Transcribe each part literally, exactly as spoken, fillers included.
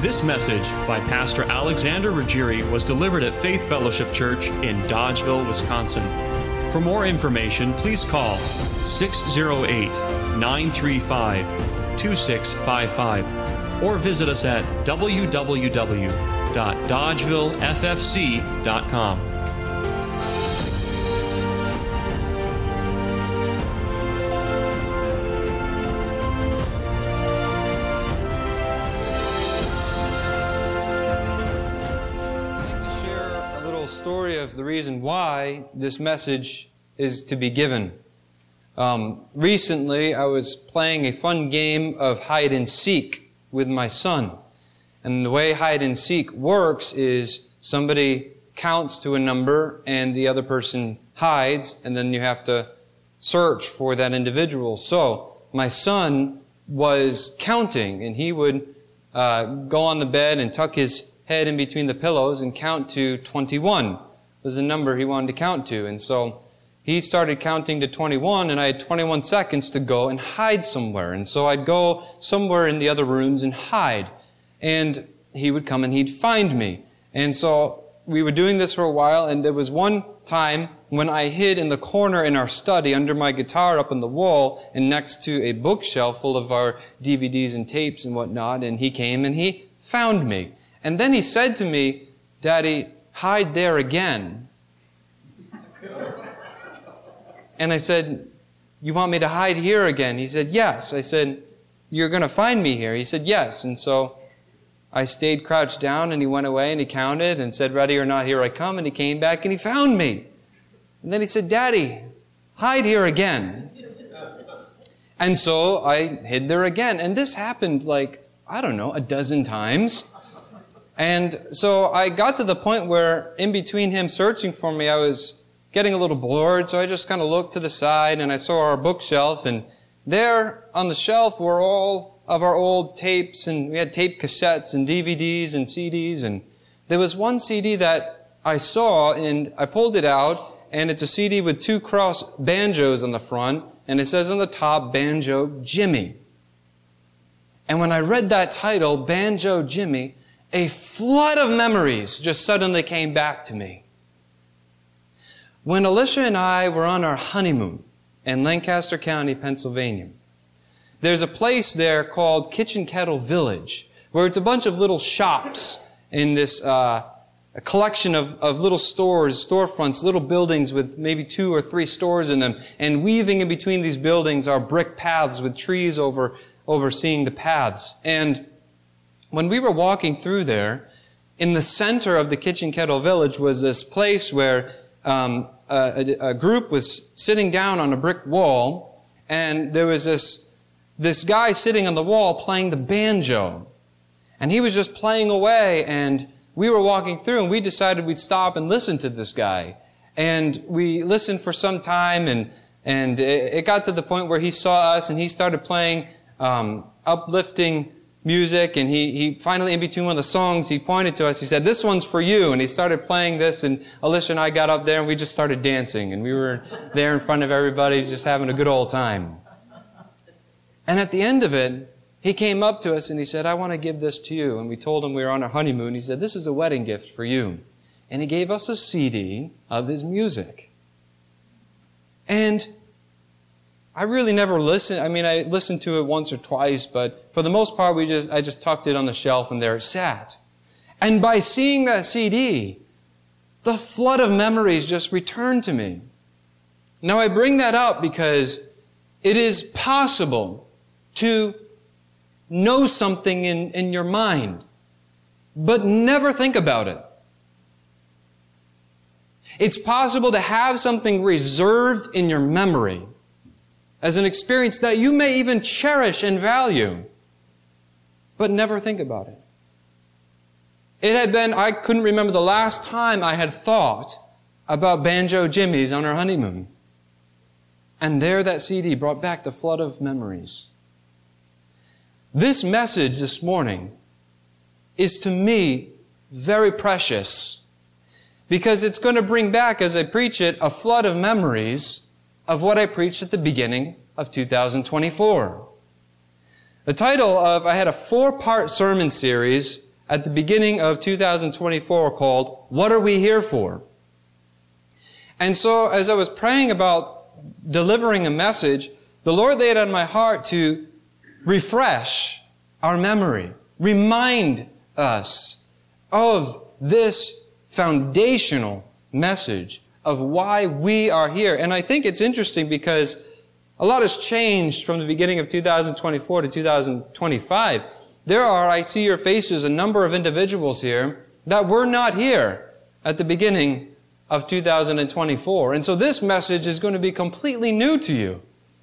This message by Pastor Alexander Ruggieri was delivered at Faith Fellowship Church in Dodgeville, Wisconsin. For more information, please call six oh eight, nine three five, two six five five or visit us at w w w dot dodgeville f f c dot com. Story of the reason why this message is to be given. Um, recently, I was playing a fun game of hide and seek with my son. And the way hide and seek works is somebody counts to a number and the other person hides, and then you have to search for that individual. So my son was counting, and he would uh, go on the bed and tuck his head in between the pillows and count to twenty-one was the number he wanted to count to. And so he started counting to twenty-one, and I had twenty-one seconds to go and hide somewhere. And so I'd go somewhere in the other rooms and hide. And he would come and he'd find me. And so we were doing this for a while, and there was one time when I hid in the corner in our study under my guitar up on the wall and next to a bookshelf full of our D V Ds and tapes and whatnot, and he came and he found me. And then he said to me, "Daddy, hide there again." And I said, "You want me to hide here again?" He said, "Yes." I said, "You're going to find me here?" He said, "Yes." And so I stayed crouched down, and he went away and he counted and said, "Ready or not, here I come." And he came back and he found me. And then he said, "Daddy, hide here again." And so I hid there again. And this happened like, I don't know, a dozen times. And so I got to the point where in between him searching for me, I was getting a little bored. So I just kind of looked to the side and I saw our bookshelf, and there on the shelf were all of our old tapes, and we had tape cassettes and D V Ds and C Ds. And there was one C D that I saw, and I pulled it out, and it's a C D with two cross banjos on the front, and it says on the top, Banjo Jimmy. And when I read that title, Banjo Jimmy, a flood of memories just suddenly came back to me. When Alicia and I were on our honeymoon in Lancaster County, Pennsylvania, there's a place there called Kitchen Kettle Village, where it's a bunch of little shops in this uh, a collection of, of little stores, storefronts, little buildings with maybe two or three stores in them. And weaving in between these buildings are brick paths with trees over overseeing the paths. And when we were walking through there, in the center of the Kitchen Kettle Village was this place where um, a, a group was sitting down on a brick wall, and there was this, this guy sitting on the wall playing the banjo. And he was just playing away, and we were walking through, and we decided we'd stop and listen to this guy. And we listened for some time, and, and it, it got to the point where he saw us, and he started playing um, uplifting music, and he, he finally, in between one of the songs, he pointed to us, he said, "This one's for you." And he started playing this, and Alicia and I got up there and we just started dancing, and we were there in front of everybody just having a good old time. And at the end of it, he came up to us and he said, "I want to give this to you." And we told him we were on our honeymoon. He said, "This is a wedding gift for you." And he gave us a C D of his music. And I really never listened. I mean, I listened to it once or twice, but for the most part, we just I just tucked it on the shelf, and there it sat. And by seeing that C D, the flood of memories just returned to me. Now, I bring that up because it is possible to know something in, in your mind, but never think about it. It's possible to have something reserved in your memory as an experience that you may even cherish and value, but never think about it. It had been, I couldn't remember the last time I had thought about Banjo Jimmy's on our honeymoon. And there that C D brought back the flood of memories. This message this morning is to me very precious, because it's going to bring back, as I preach it, a flood of memories of what I preached at the beginning of two thousand twenty-four. The title of, I had a four-part sermon series at the beginning of two thousand twenty-four called, What Are We Here For? And so as I was praying about delivering a message, the Lord laid on my heart to refresh our memory, remind us of this foundational message of why we are here. And I think it's interesting because a lot has changed from the beginning of two thousand twenty-four to two thousand twenty-five. There are, I see your faces, a number of individuals here that were not here at the beginning of two thousand twenty-four. And so this message is going to be completely new to you.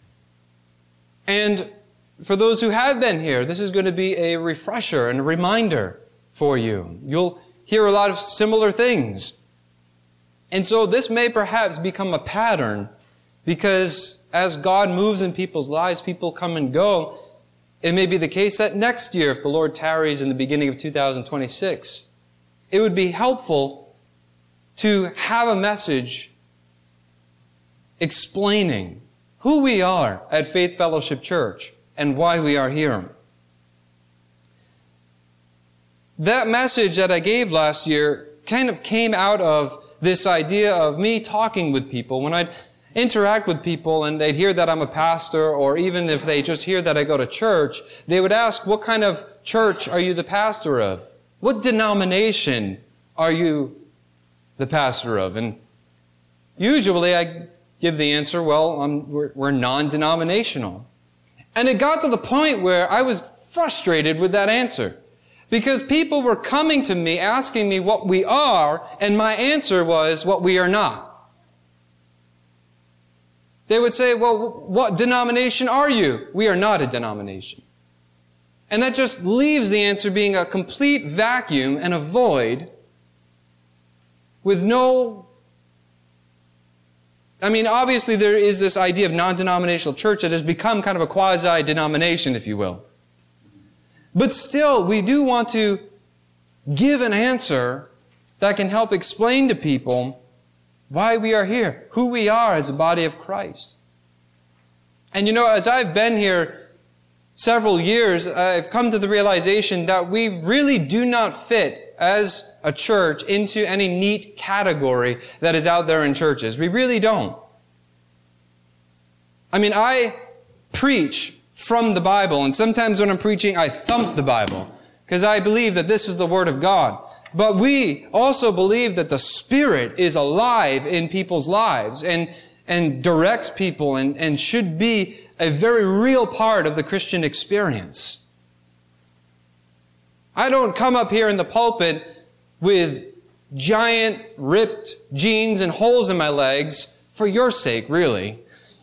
And for those who have been here, this is going to be a refresher and a reminder for you. You'll hear a lot of similar things. And so this may perhaps become a pattern because as God moves in people's lives, people come and go. It may be the case that next year, if the Lord tarries in the beginning of two thousand twenty-six, it would be helpful to have a message explaining who we are at Faith Fellowship Church and why we are here. That message that I gave last year kind of came out of this idea of me talking with people. When I'd interact with people and they'd hear that I'm a pastor, or even if they just hear that I go to church, they would ask, what kind of church are you the pastor of? What denomination are you the pastor of? And usually I give the answer, well, I'm, we're, we're non-denominational. And it got to the point where I was frustrated with that answer. Because people were coming to me asking me what we are, and my answer was what we are not. They would say, well, what denomination are you? We are not a denomination. And that just leaves the answer being a complete vacuum and a void with no... I mean, obviously there is this idea of non-denominational church that has become kind of a quasi-denomination, if you will. But still, we do want to give an answer that can help explain to people why we are here, who we are as a body of Christ. And you know, as I've been here several years, I've come to the realization that we really do not fit as a church into any neat category that is out there in churches. We really don't. I mean, I preach from the Bible, and sometimes when I'm preaching, I thump the Bible, because I believe that this is the Word of God. But we also believe that the Spirit is alive in people's lives and, and directs people and, and should be a very real part of the Christian experience. I don't come up here in the pulpit with giant ripped jeans and holes in my legs for your sake, really.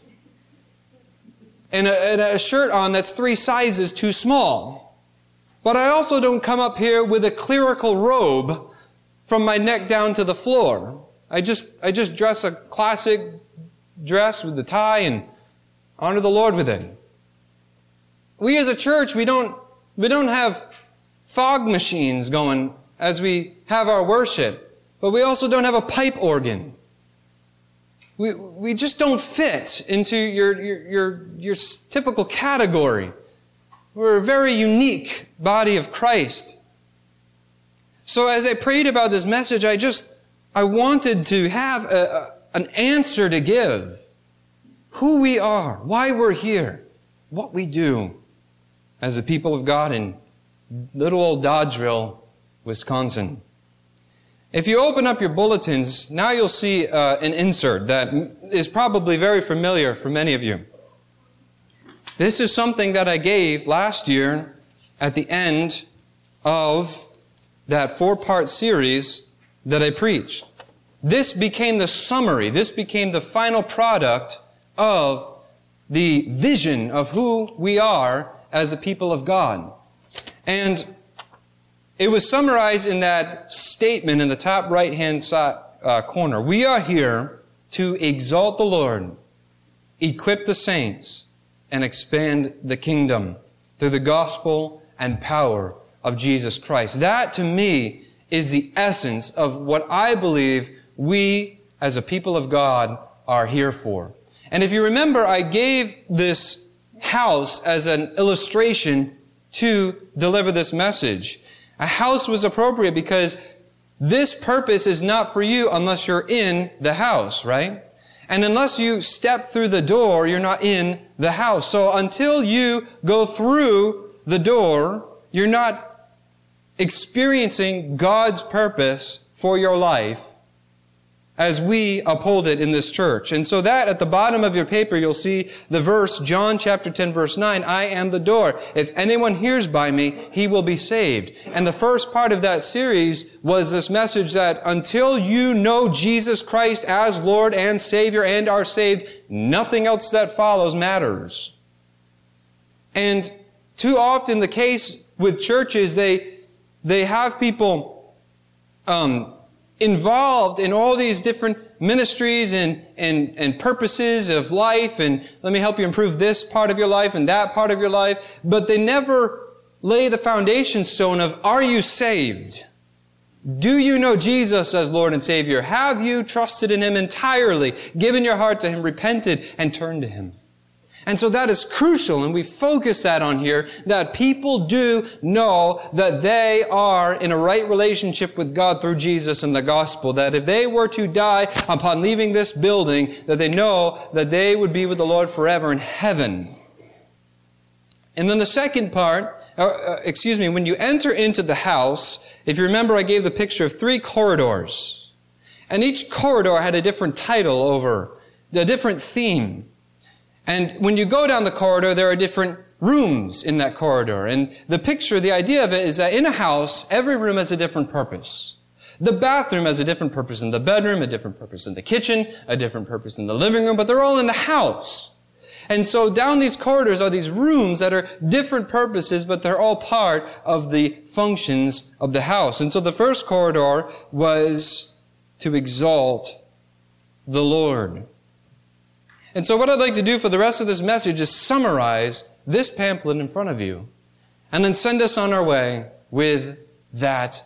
And a, and a shirt on that's three sizes too small. But I also don't come up here with a clerical robe from my neck down to the floor. I just, I just dress a classic dress with the tie and honor the Lord with it. We as a church, we don't, we don't have fog machines going as we have our worship, but we also don't have a pipe organ. We, we just don't fit into your, your, your, your typical category. We're a very unique body of Christ. So as I prayed about this message, I just, I wanted to have a, a, an answer to give. Who we are, why we're here, what we do as a people of God in little old Dodgeville, Wisconsin. If you open up your bulletins, now you'll see uh, an insert that is probably very familiar for many of you. This is something that I gave last year at the end of that four-part series that I preached. This became the summary, this became the final product of the vision of who we are as a people of God. And it was summarized in that statement in the top right-hand side, uh, corner. We are here to exalt the Lord, equip the saints, and expand the kingdom through the gospel and power of Jesus Christ. That, to me, is the essence of what I believe we, as a people of God, are here for. And if you remember, I gave this house as an illustration to deliver this message. A house was appropriate because this purpose is not for you unless you're in the house, right? And unless you step through the door, you're not in the house. So until you go through the door, you're not experiencing God's purpose for your life as we uphold it in this church. And so that at the bottom of your paper, you'll see the verse, John chapter ten, verse nine, I am the door. If anyone hears by me, he will be saved. And the first part of that series was this message that until you know Jesus Christ as Lord and Savior and are saved, nothing else that follows matters. And too often the case with churches, they, they have people, um, involved in all these different ministries and, and, and purposes of life, and let me help you improve this part of your life and that part of your life, but they never lay the foundation stone of, are you saved? Do you know Jesus as Lord and Savior? Have you trusted in Him entirely, given your heart to Him, repented, and turned to Him? And so that is crucial, and we focus that on here, that people do know that they are in a right relationship with God through Jesus and the gospel, that if they were to die upon leaving this building, that they know that they would be with the Lord forever in heaven. And then the second part, uh, uh, excuse me, when you enter into the house, if you remember I gave the picture of three corridors, and each corridor had a different title over, a different theme. And when you go down the corridor, there are different rooms in that corridor. And the picture, the idea of it is that in a house, every room has a different purpose. The bathroom has a different purpose in the bedroom, a different purpose in the kitchen, a different purpose in the living room, but they're all in the house. And so down these corridors are these rooms that are different purposes, but they're all part of the functions of the house. And so the first corridor was to exalt the Lord. And so what I'd like to do for the rest of this message is summarize this pamphlet in front of you and then send us on our way with that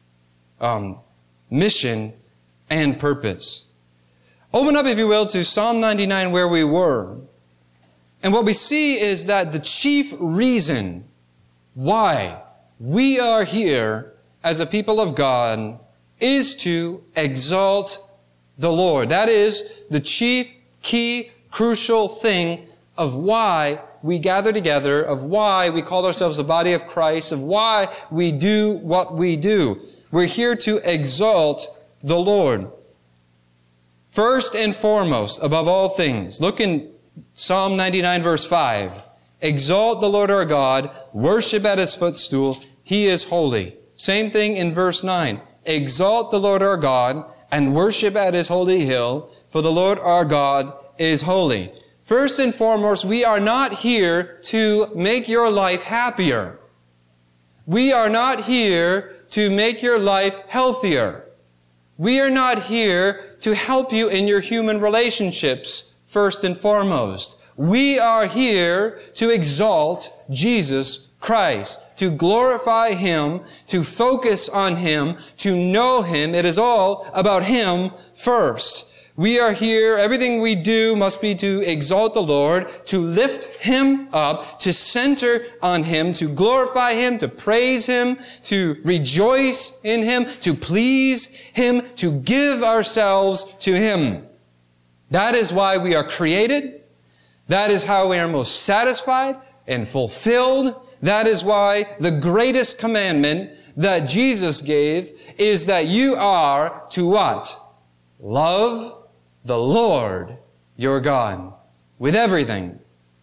um, mission and purpose. Open up, if you will, to Psalm ninety-nine where we were. And what we see is that the chief reason why we are here as a people of God is to exalt the Lord. That is the chief key, crucial thing of why we gather together, of why we call ourselves the body of Christ, of why we do what we do. We're here to exalt the Lord. First and foremost, above all things, look in Psalm ninety-nine verse five. Exalt the Lord our God, worship at His footstool, He is holy. Same thing in verse nine. Exalt the Lord our God and worship at His holy hill, for the Lord our God is holy. First and foremost, we are not here to make your life happier. We are not here to make your life healthier. We are not here to help you in your human relationships, first and foremost. We are here to exalt Jesus Christ, to glorify Him, to focus on Him, to know Him. It is all about Him first. We are here, everything we do must be to exalt the Lord, to lift Him up, to center on Him, to glorify Him, to praise Him, to rejoice in Him, to please Him, to give ourselves to Him. That is why we are created. That is how we are most satisfied and fulfilled. That is why the greatest commandment that Jesus gave is that you are to what? Love the Lord your God with everything.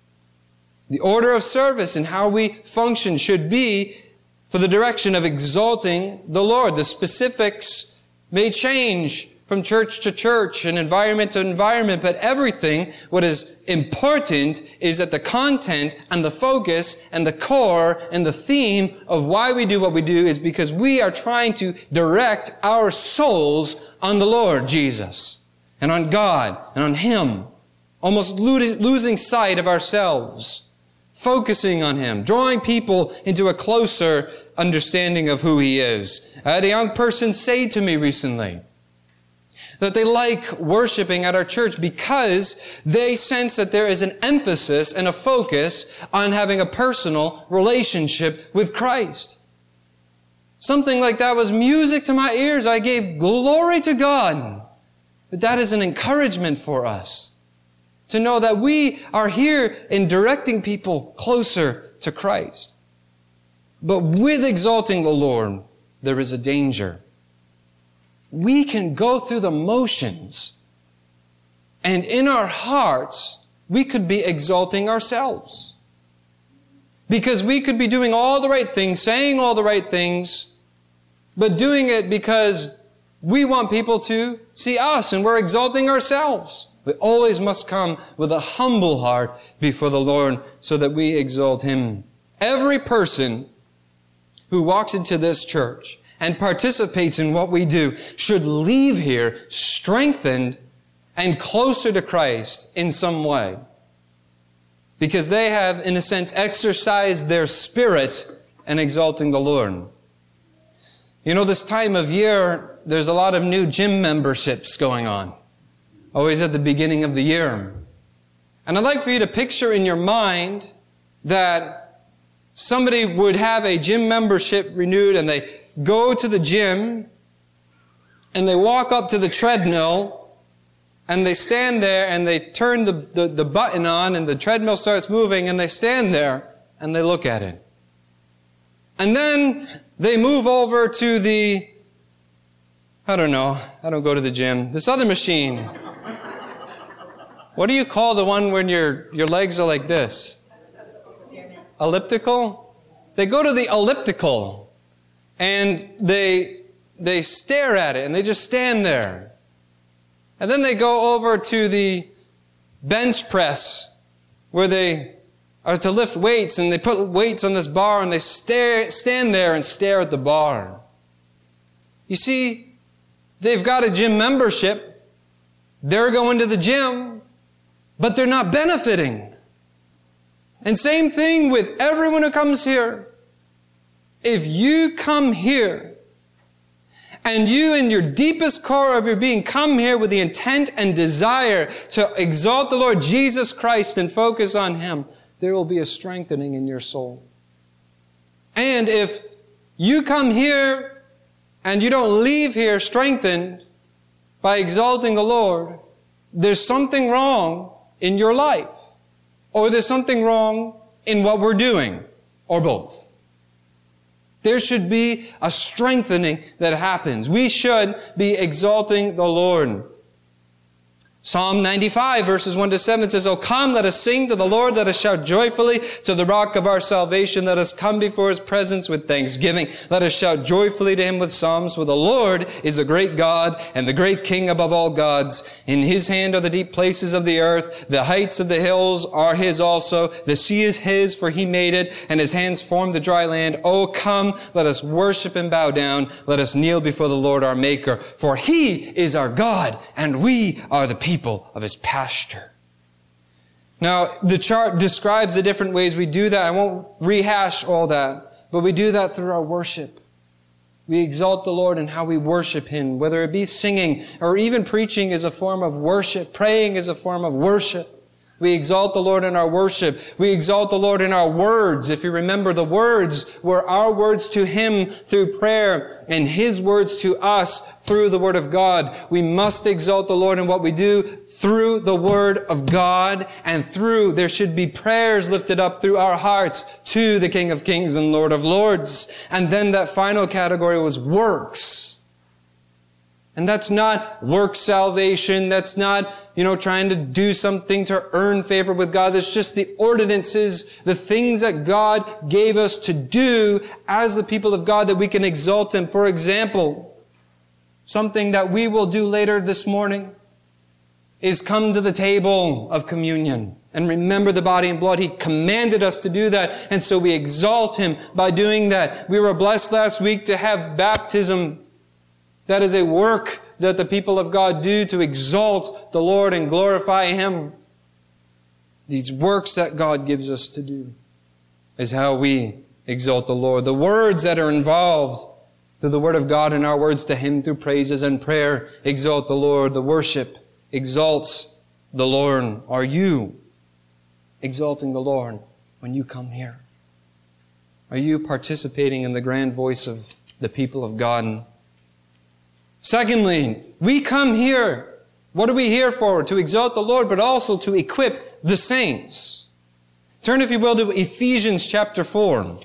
The order of service and how we function should be for the direction of exalting the Lord. The specifics may change from church to church and environment to environment, but everything, what is important is that the content and the focus and the core and the theme of why we do what we do is because we are trying to direct our souls on the Lord Jesus and on God and on Him, almost losing sight of ourselves, focusing on Him, drawing people into a closer understanding of who He is. I had a young person say to me recently that they like worshiping at our church because they sense that there is an emphasis and a focus on having a personal relationship with Christ. Something like that was music to my ears. I gave glory to God. But that is an encouragement for us to know that we are here in directing people closer to Christ. But with exalting the Lord, there is a danger. We can go through the motions, and in our hearts, we could be exalting ourselves. Because we could be doing all the right things, saying all the right things, but doing it because we want people to see us and we're exalting ourselves. We always must come with a humble heart before the Lord so that we exalt Him. Every person who walks into this church and participates in what we do should leave here strengthened and closer to Christ in some way. Because they have, in a sense, exercised their spirit in exalting the Lord. You know, this time of year, there's a lot of new gym memberships going on. Always at the beginning of the year. And I'd like for you to picture in your mind that somebody would have a gym membership renewed and they go to the gym and they walk up to the treadmill and they stand there and they turn the, the, the button on and the treadmill starts moving and they stand there and they look at it. And then they move over to the, I don't know, I don't go to the gym, this other machine. What do you call the one when your, your legs are like this? Elliptical? They go to the elliptical and they, they stare at it and they just stand there. And then they go over to the bench press where they are to lift weights and they put weights on this bar and they stare, stand there and stare at the bar. You see, they've got a gym membership. They're going to the gym, but they're not benefiting. And same thing with everyone who comes here. If you come here and you in your deepest core of your being come here with the intent and desire to exalt the Lord Jesus Christ and focus on Him, there will be a strengthening in your soul. And if you come here and you don't leave here strengthened by exalting the Lord, there's something wrong in your life. Or there's something wrong in what we're doing. Or both. There should be a strengthening that happens. We should be exalting the Lord. Psalm ninety-five, verses one to seven says, "O come, let us sing to the Lord, let us shout joyfully to the rock of our salvation. Let us come before His presence with thanksgiving. Let us shout joyfully to Him with psalms. For the Lord is a great God and the great King above all gods. In His hand are the deep places of the earth. The heights of the hills are His also. The sea is His, for He made it, and His hands formed the dry land. O come, let us worship and bow down. Let us kneel before the Lord our Maker. For He is our God, and we are the people of His pasture." Now, the chart describes the different ways we do that. I won't rehash all that, but we do that through our worship. We exalt the Lord in how we worship Him, whether it be singing or even preaching is a form of worship. Praying is a form of worship. We exalt the Lord in our worship. We exalt the Lord in our words. If you remember, the words were our words to Him through prayer and His words to us through the Word of God. We must exalt the Lord in what we do through the Word of God and through, there should be prayers lifted up through our hearts to the King of Kings and Lord of Lords. And then that final category was works. And that's not work salvation. That's not, you know, trying to do something to earn favor with God. That's just the ordinances, the things that God gave us to do as the people of God that we can exalt Him. For example, something that we will do later this morning is come to the table of communion and remember the body and blood. He commanded us to do that. And so we exalt Him by doing that. We were blessed last week to have baptism. That is a work that the people of God do to exalt the Lord and glorify Him. These works that God gives us to do is how we exalt the Lord. The words that are involved through the Word of God and our words to Him through praises and prayer exalt the Lord. The worship exalts the Lord. Are you exalting the Lord when you come here? Are you participating in the grand voice of the people of God. Secondly, we come here. What are we here for? To exalt the Lord, but also to equip the saints. Turn, if you will, to Ephesians chapter four.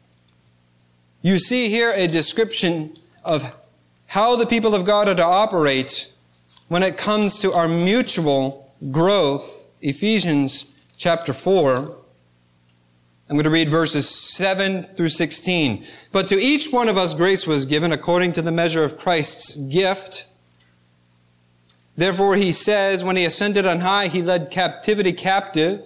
You see here a description of how the people of God are to operate when it comes to our mutual growth. Ephesians chapter four. I'm going to read verses seven through sixteen. But to each one of us grace was given according to the measure of Christ's gift. Therefore he says, when he ascended on high, he led captivity captive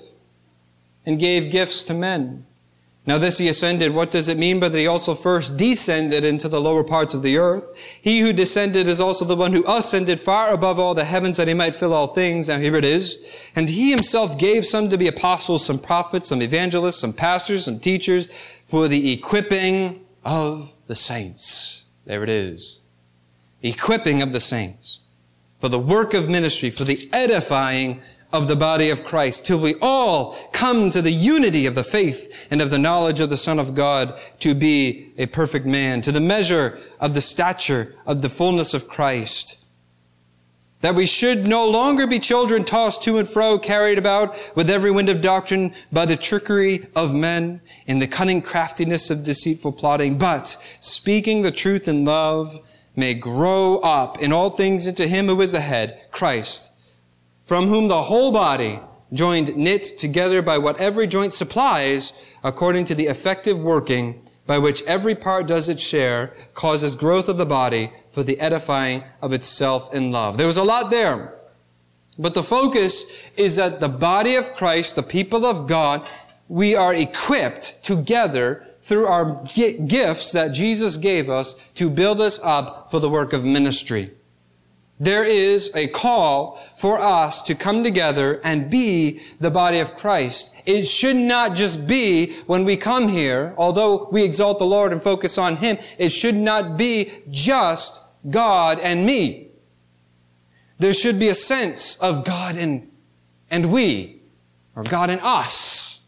and gave gifts to men. Now this he ascended, what does it mean? But that he also first descended into the lower parts of the earth. He who descended is also the one who ascended far above all the heavens that he might fill all things. Now here it is. And he himself gave some to be apostles, some prophets, some evangelists, some pastors, some teachers, for the equipping of the saints. There it is. Equipping of the saints. For the work of ministry, for the edifying of the body of Christ, till we all come to the unity of the faith and of the knowledge of the Son of God, to be a perfect man, to the measure of the stature of the fullness of Christ. That we should no longer be children tossed to and fro, carried about with every wind of doctrine by the trickery of men, in the cunning craftiness of deceitful plotting, but speaking the truth in love, may grow up in all things into him who is the head, Christ, from whom the whole body, joined knit together by what every joint supplies, according to the effective working by which every part does its share, causes growth of the body for the edifying of itself in love. There was a lot there. But the focus is that the body of Christ, the people of God, we are equipped together through our gifts that Jesus gave us to build us up for the work of ministry. There is a call for us to come together and be the body of Christ. It should not just be when we come here, although we exalt the Lord and focus on Him, it should not be just God and me. There should be a sense of God and, and we, or God and us.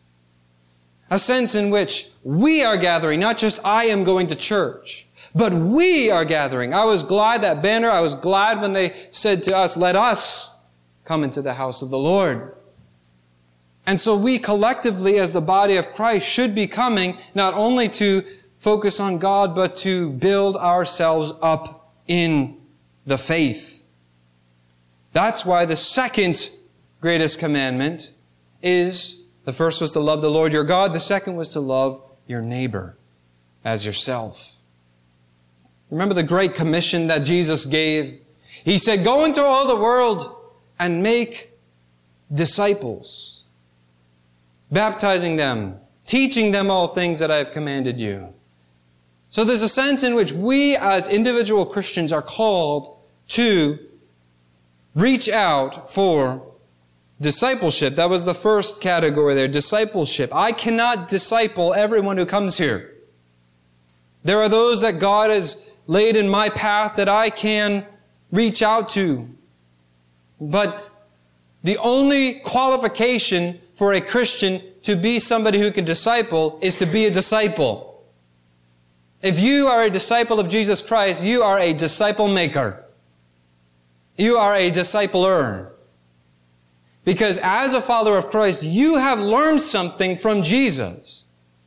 A sense in which we are gathering, not just I am going to church. But we are gathering. I was glad that banner, I was glad when they said to us, let us come into the house of the Lord. And so we collectively as the body of Christ should be coming not only to focus on God, but to build ourselves up in the faith. That's why the second greatest commandment is, the first was to love the Lord your God, the second was to love your neighbor as yourself. Remember the great commission that Jesus gave? He said, go into all the world and make disciples, baptizing them, teaching them all things that I have commanded you. So there's a sense in which we as individual Christians are called to reach out for discipleship. That was the first category there, discipleship. I cannot disciple everyone who comes here. There are those that God has laid in my path that I can reach out to. But the only qualification for a Christian to be somebody who can disciple is to be a disciple. If you are a disciple of Jesus Christ, you are a disciple maker. You are a discipler. Because as a follower of Christ, you have learned something from Jesus.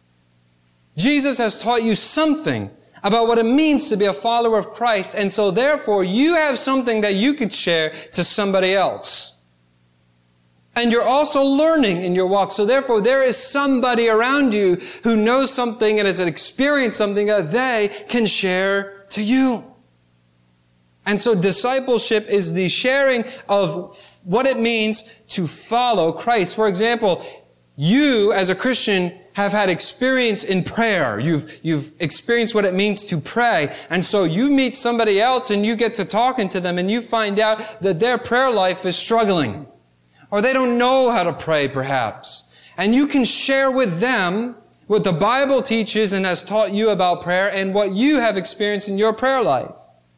Jesus has taught you something about what it means to be a follower of Christ. And so therefore, you have something that you could share to somebody else. And you're also learning in your walk. So therefore, there is somebody around you who knows something and has experienced something that they can share to you. And so discipleship is the sharing of what it means to follow Christ. For example, you as a Christian have had experience in prayer. You've, you've experienced what it means to pray. And so you meet somebody else and you get to talking to them and you find out that their prayer life is struggling. Or they don't know how to pray perhaps. And you can share with them what the Bible teaches and has taught you about prayer and what you have experienced in your prayer life.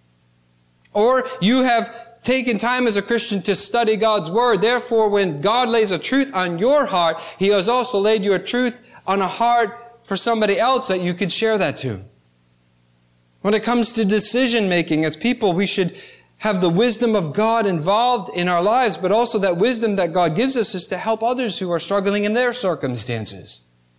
Or you have taken time as a Christian to study God's Word. Therefore, when God lays a truth on your heart, He has also laid you a truth on a heart for somebody else that you could share that to. When it comes to decision making as people, we should have the wisdom of God involved in our lives, but also that wisdom that God gives us is to help others who are struggling in their circumstances.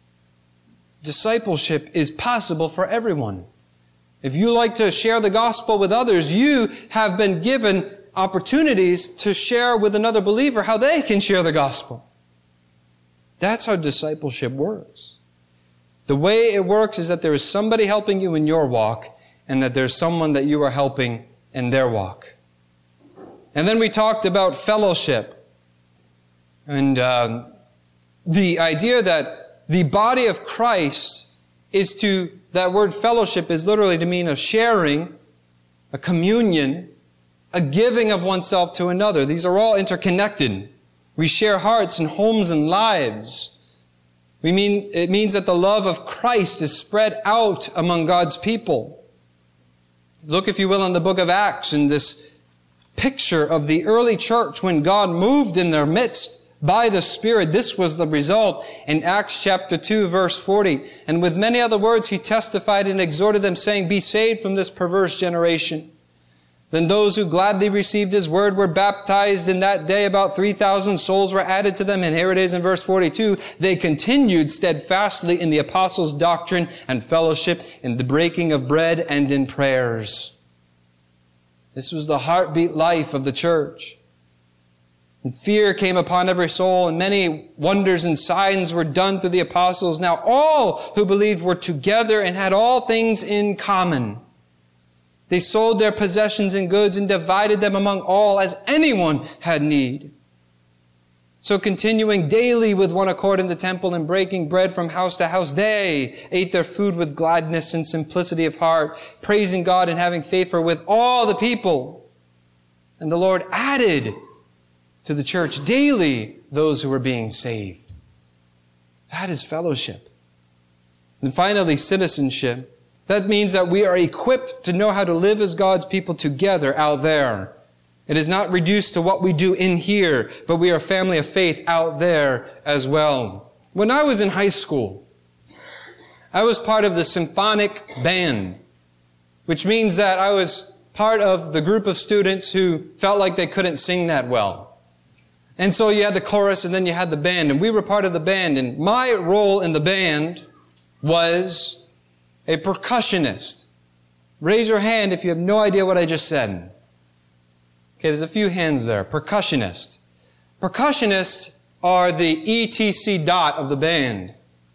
Discipleship is possible for everyone. If you like to share the gospel with others, you have been given opportunities to share with another believer how they can share the gospel. That's how discipleship works. The way it works is that there is somebody helping you in your walk, and that there's someone that you are helping in their walk. And then we talked about fellowship. And um, the idea that the body of Christ is to, that word fellowship is literally to mean a sharing, a communion, a giving of oneself to another. These are all interconnected. We share hearts and homes and lives. We mean, it means that the love of Christ is spread out among God's people. Look, if you will, in the book of Acts, in this picture of the early church when God moved in their midst by the Spirit. This was the result in Acts chapter two, verse forty. And with many other words, he testified and exhorted them, saying, "Be saved from this perverse generation." Then those who gladly received his word were baptized. In that day, about three thousand souls were added to them. And here it is in verse forty-two. They continued steadfastly in the apostles' doctrine and fellowship, in the breaking of bread and in prayers. This was the heartbeat life of the church. And fear came upon every soul, and many wonders and signs were done through the apostles. Now all who believed were together and had all things in common. They sold their possessions and goods and divided them among all as anyone had need. So continuing daily with one accord in the temple and breaking bread from house to house, they ate their food with gladness and simplicity of heart, praising God and having favor with all the people. And the Lord added to the church daily those who were being saved. That is fellowship. And finally, citizenship. That means that we are equipped to know how to live as God's people together out there. It is not reduced to what we do in here, but we are a family of faith out there as well. When I was in high school, I was part of the symphonic band, which means that I was part of the group of students who felt like they couldn't sing that well. And so you had the chorus and then you had the band, and we were part of the band. And my role in the band was a percussionist. Raise your hand if you have no idea what I just said. Okay, there's a few hands there. Percussionist. Percussionists are the E T C dot of the band.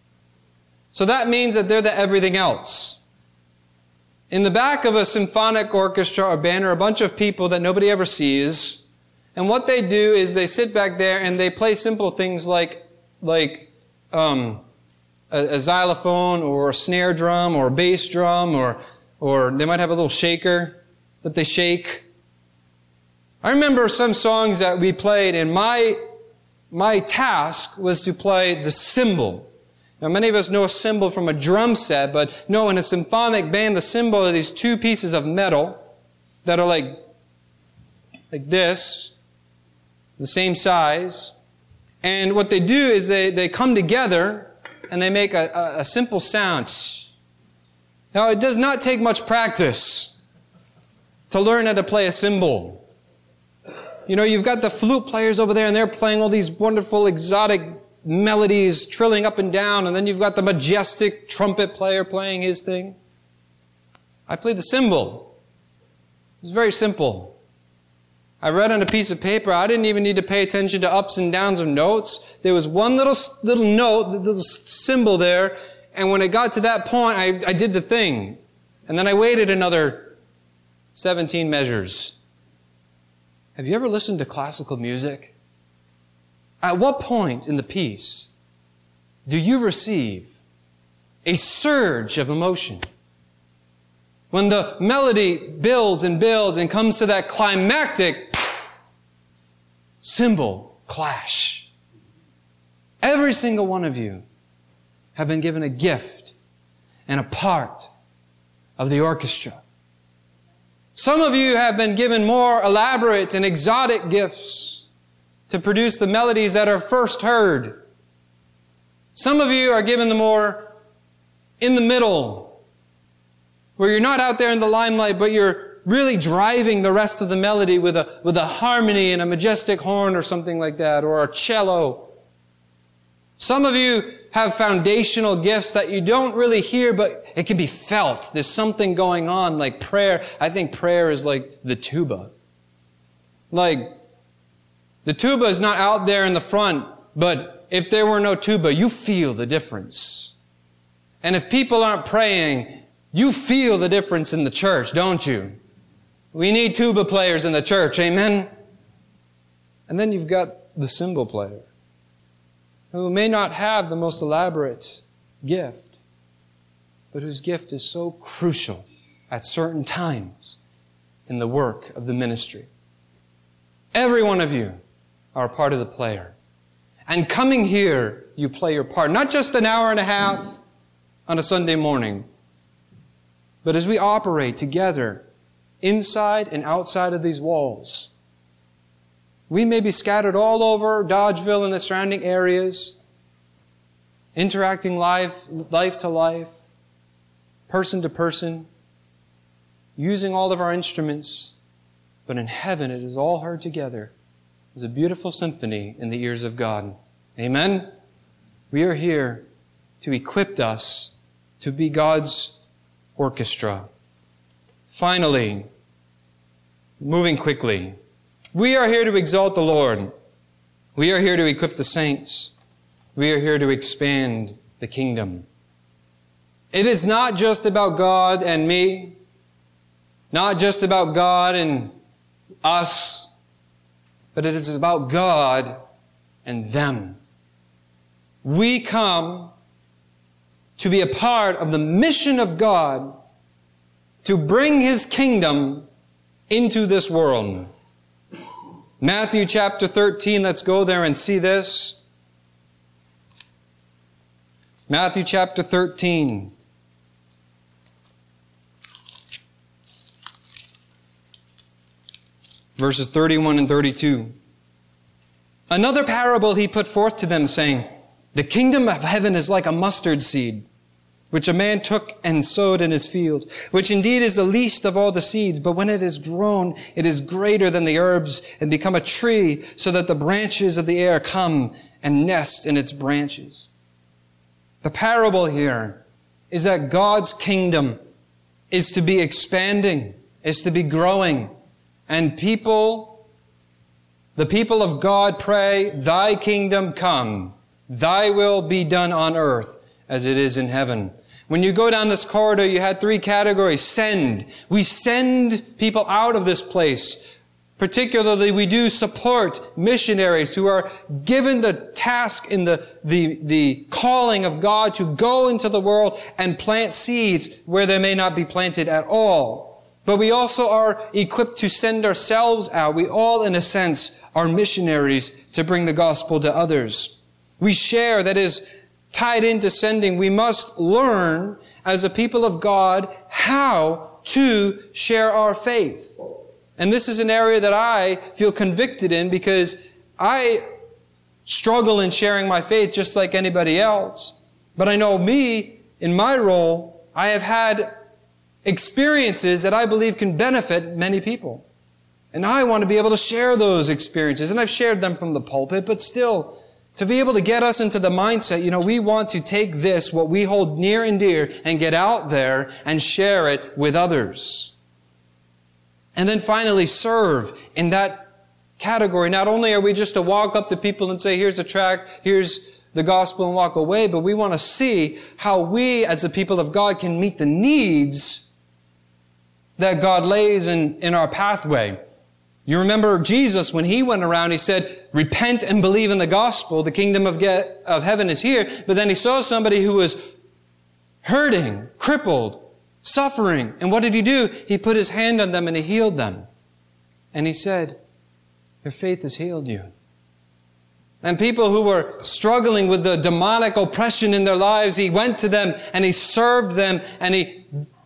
So that means that they're the everything else. In the back of a symphonic orchestra or band are a bunch of people that nobody ever sees. And what they do is they sit back there and they play simple things like, like, um, a, a xylophone or a snare drum or a bass drum, or, or they might have a little shaker that they shake. I remember some songs that we played, and my, my task was to play the cymbal. Now, many of us know a cymbal from a drum set, but no, in a symphonic band, the cymbal are these two pieces of metal that are like, like this, the same size. And what they do is they, they come together and they make a, a, a simple sound. Now, it does not take much practice to learn how to play a cymbal. You know, you've got the flute players over there and they're playing all these wonderful exotic melodies trilling up and down, and then you've got the majestic trumpet player playing his thing. I played the cymbal. It was very simple. I read on a piece of paper. I didn't even need to pay attention to ups and downs of notes. There was one little little note, little symbol there, and when it got to that point, I, I did the thing. And then I waited another seventeen measures. Have you ever listened to classical music? At what point in the piece do you receive a surge of emotion? When the melody builds and builds and comes to that climactic cymbal clash. Every single one of you have been given a gift and a part of the orchestra. Some of you have been given more elaborate and exotic gifts to produce the melodies that are first heard. Some of you are given the more in the middle, where you're not out there in the limelight, but you're really driving the rest of the melody with a, with a harmony and a majestic horn or something like that, or a cello. Some of you have foundational gifts that you don't really hear, but it can be felt. There's something going on, like prayer. I think prayer is like the tuba. Like, the tuba is not out there in the front, but if there were no tuba, you feel the difference. And if people aren't praying, you feel the difference in the church, don't you? We need tuba players in the church, amen? And then you've got the cymbal player, who may not have the most elaborate gift, but whose gift is so crucial at certain times in the work of the ministry. Every one of you are a part of the player. And coming here, you play your part. Not just an hour and a half on a Sunday morning, but as we operate together inside and outside of these walls. We may be scattered all over Dodgeville and the surrounding areas, interacting life, life to life, person to person, using all of our instruments. But in heaven, it is all heard together as a beautiful symphony in the ears of God. Amen? We are here to equip us to be God's orchestra. Finally, moving quickly, we are here to exalt the Lord. We are here to equip the saints. We are here to expand the kingdom. It is not just about God and me, not just about God and us, but it is about God and them. We come to be a part of the mission of God to bring His kingdom into this world. Matthew chapter thirteen, let's go there and see this. Matthew chapter thirteen. Verses thirty-one and thirty-two. Another parable he put forth to them, saying, the kingdom of heaven is like a mustard seed, which a man took and sowed in his field, which indeed is the least of all the seeds, but when it is grown, it is greater than the herbs and become a tree, so that the branches of the air come and nest in its branches. The parable here is that God's kingdom is to be expanding, is to be growing, and people, the people of God pray, thy kingdom come, thy will be done on earth as it is in heaven. When you go down this corridor, you had three categories. Send. We send people out of this place. Particularly, we do support missionaries who are given the task in the, the, the calling of God to go into the world and plant seeds where they may not be planted at all. But we also are equipped to send ourselves out. We all, in a sense, are missionaries to bring the gospel to others. We share, that is, tied into sending. We must learn, as a people of God, how to share our faith. And this is an area that I feel convicted in, because I struggle in sharing my faith just like anybody else. But I know me, in my role, I have had experiences that I believe can benefit many people. And I want to be able to share those experiences. And I've shared them from the pulpit, but still, to be able to get us into the mindset, you know, we want to take this, what we hold near and dear, and get out there and share it with others. And then finally, serve in that category. Not only are we just to walk up to people and say, here's a tract, here's the gospel, and walk away, but we want to see how we, as the people of God, can meet the needs that God lays in, in our pathway. You remember Jesus, when He went around, He said, repent and believe in the gospel. The kingdom of, get, of heaven is here. But then He saw somebody who was hurting, crippled, suffering. And what did He do? He put His hand on them and He healed them. And He said, your faith has healed you. And people who were struggling with the demonic oppression in their lives, He went to them and He served them and He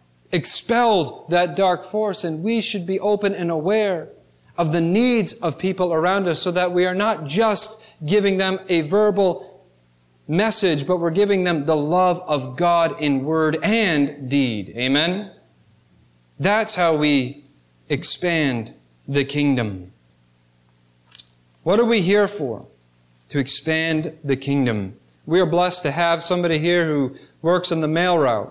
expelled that dark force. And we should be open and aware of the needs of people around us, so that we are not just giving them a verbal message, but we're giving them the love of God in word and deed. Amen? That's how we expand the kingdom. What are we here for? To expand the kingdom. We are blessed to have somebody here who works on the mail route.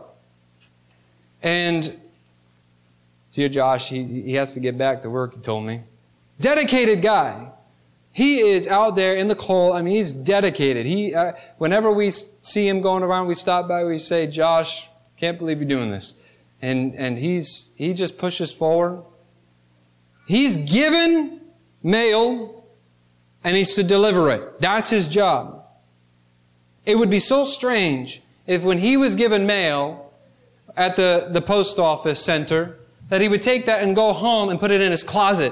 And dear Josh, he, he has to get back to work, he told me. Dedicated guy. He is out there in the cold. I mean, he's dedicated. He, uh, whenever we see him going around, we stop by, we say, Josh, can't believe you're doing this. And, and he's, he just pushes forward. He's given mail and he's to deliver it. That's his job. It would be so strange if when he was given mail at the, the post office center, that he would take that and go home and put it in his closet.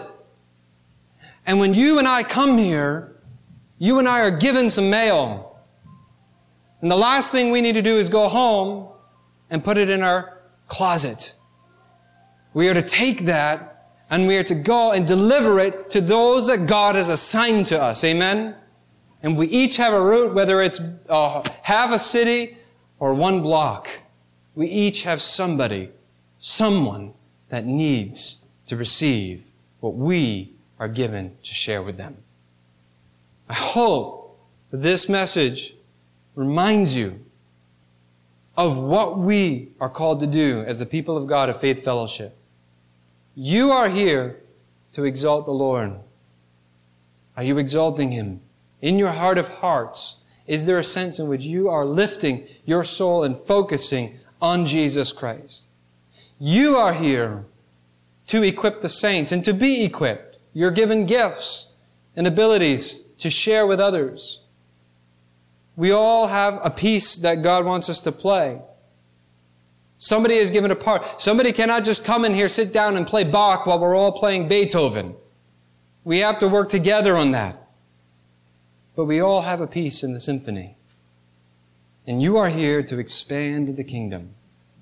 And when you and I come here, you and I are given some mail. And the last thing we need to do is go home and put it in our closet. We are to take that and we are to go and deliver it to those that God has assigned to us. Amen? And we each have a route, whether it's uh, half a city or one block. We each have somebody, someone that needs to receive what we are given to share with them. I hope that this message reminds you of what we are called to do as the people of God of Faith Fellowship. You are here to exalt the Lord. Are you exalting Him? In your heart of hearts, is there a sense in which you are lifting your soul and focusing on Jesus Christ? You are here to equip the saints and to be equipped. You're given gifts and abilities to share with others. We all have a piece that God wants us to play. Somebody is given a part. Somebody cannot just come in here, sit down and play Bach while we're all playing Beethoven. We have to work together on that. But we all have a piece in the symphony. And you are here to expand the kingdom.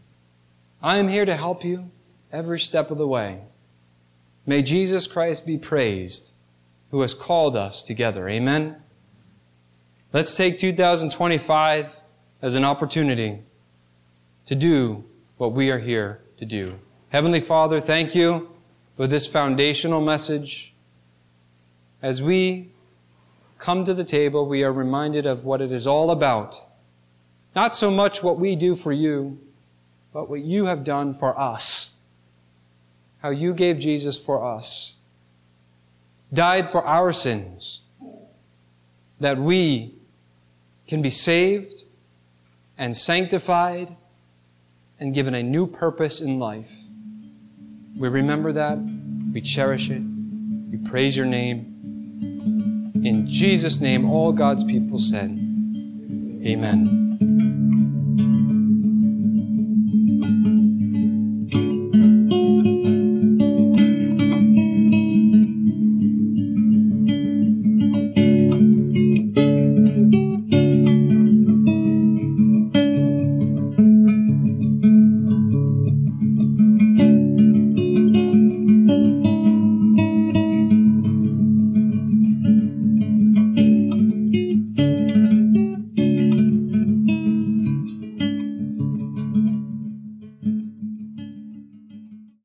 I am here to help you every step of the way. May Jesus Christ be praised, who has called us together. Amen? Let's take two thousand twenty-five as an opportunity to do what we are here to do. Heavenly Father, thank you for this foundational message. As we come to the table, we are reminded of what it is all about. Not so much what we do for you, but what you have done for us. How you gave Jesus for us, died for our sins, that we can be saved and sanctified and given a new purpose in life. We remember that, we cherish it, we praise your name. In Jesus' name, all God's people said, Amen.